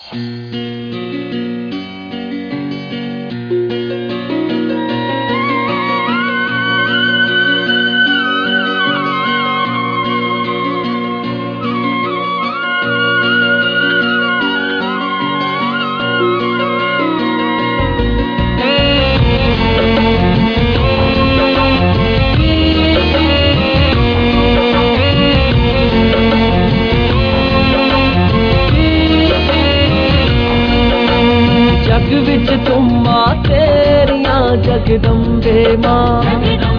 जगदम्बे मां,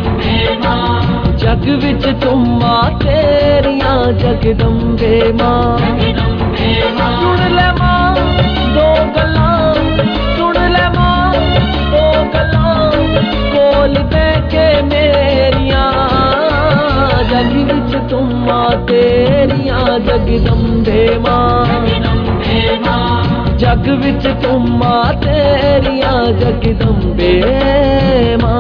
जग विच तुमा तेरियां जगदम्बे मां। सुन ले मां दो गल्लां, सुन ले मां दो गल्लां, कोल दे के मेरियां। जग विच तुमा तेरियां जगदम्बे मां, जग विच तुमा तेरियां जगदम्बे मां।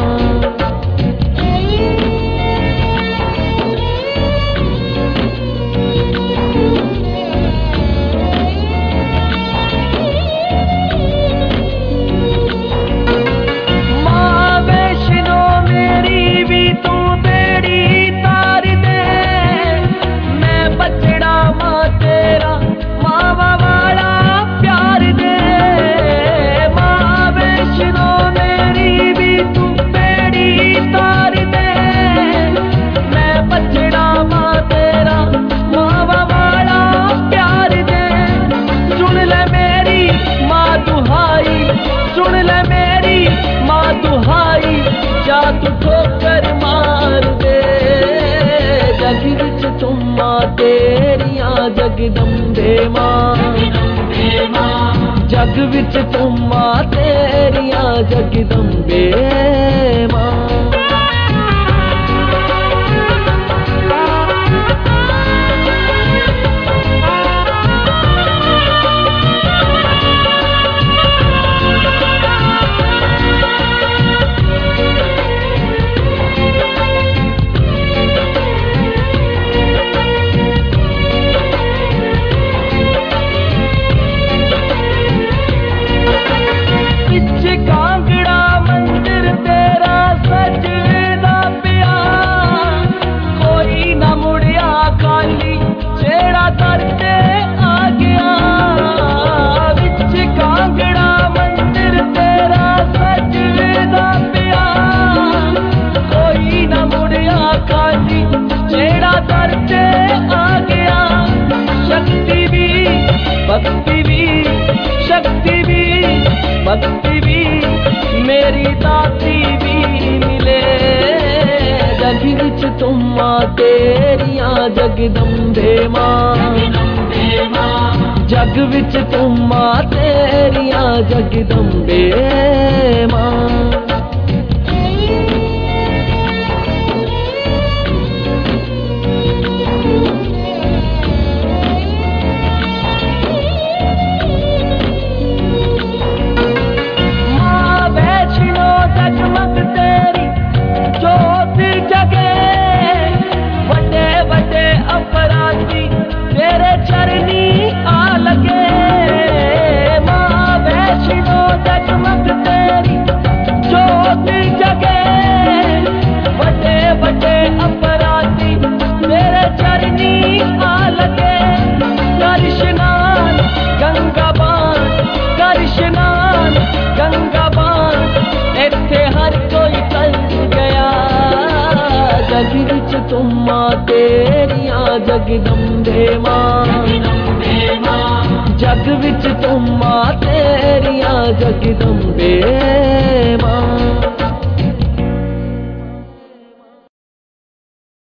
ठोकर मार दे जग विच तुमा तेरियां जगदम्बे मां, जग विच तुमा तेरियां जगदम्बे मां। भक्ति भी मेरी दाती भी मिले जग विच तुमा तेरियां जगदम्बे मां, जग विच तुमा तेरियां जगदम्बे मां। जग विच तुमा तेरियां जगदम्बे मां, जग विच तुमा तेरियां जगदम्बे